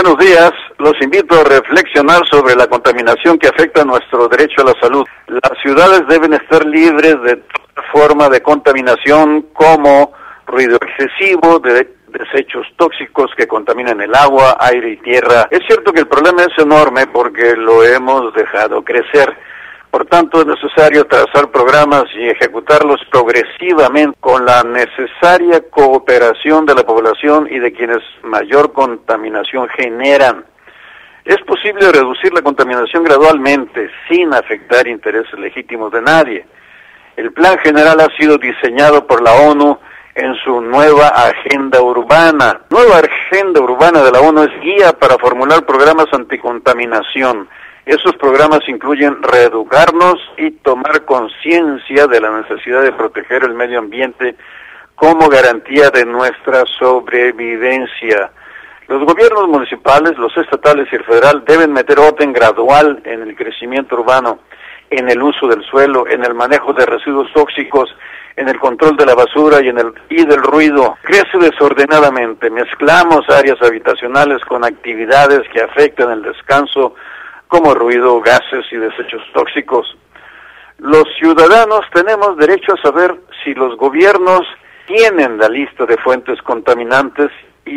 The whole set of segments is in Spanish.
buenos días. Los invito a reflexionar sobre la contaminación que afecta a nuestro derecho a la salud. Las ciudades deben estar libres de toda forma de contaminación, como ruido excesivo, de desechos tóxicos que contaminan el agua, aire y tierra. Es cierto que el problema es enorme porque lo hemos dejado crecer. Por tanto, es necesario trazar programas y ejecutarlos progresivamente con la necesaria cooperación de la población y de quienes mayor contaminación generan. Es posible reducir la contaminación gradualmente, sin afectar intereses legítimos de nadie. El Plan General ha sido diseñado por la ONU en su nueva Agenda Urbana. Nueva Agenda Urbana de la ONU es guía para formular programas anticontaminación. Esos programas incluyen reeducarnos y tomar conciencia de la necesidad de proteger el medio ambiente como garantía de nuestra sobrevivencia. Los gobiernos municipales, los estatales y el federal deben meter orden gradual en el crecimiento urbano, en el uso del suelo, en el manejo de residuos tóxicos, en el control de la basura y del ruido. Crece desordenadamente, mezclamos áreas habitacionales con actividades que afectan el descanso, como ruido, gases y desechos tóxicos. Los ciudadanos tenemos derecho a saber si los gobiernos tienen la lista de fuentes contaminantes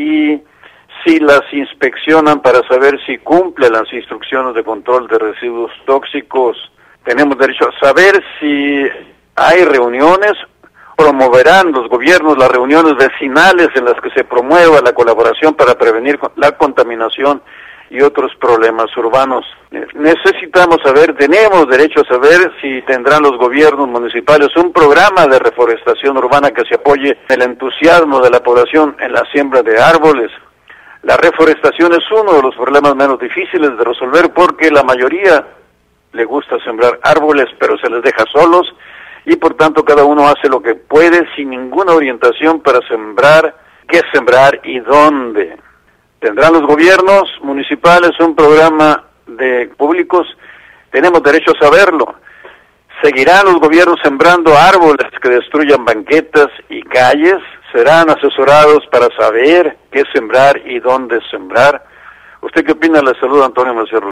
y si las inspeccionan para saber si cumplen las instrucciones de control de residuos tóxicos. Tenemos derecho a saber si hay reuniones, promoverán los gobiernos las reuniones vecinales en las que se promueva la colaboración para prevenir la contaminación y otros problemas urbanos. Necesitamos saber, tenemos derecho a saber si tendrán los gobiernos municipales un programa de reforestación urbana que se apoye el entusiasmo de la población en la siembra de árboles. La reforestación es uno de los problemas menos difíciles de resolver porque la mayoría le gusta sembrar árboles, pero se les deja solos y por tanto cada uno hace lo que puede sin ninguna orientación para sembrar, qué sembrar y dónde. ¿Tendrán los gobiernos municipales un programa de públicos? Tenemos derecho a saberlo. ¿Seguirán los gobiernos sembrando árboles que destruyan banquetas y calles? ¿Serán asesorados para saber qué sembrar y dónde sembrar? ¿Usted qué opina? Le saluda Antonio Macierro.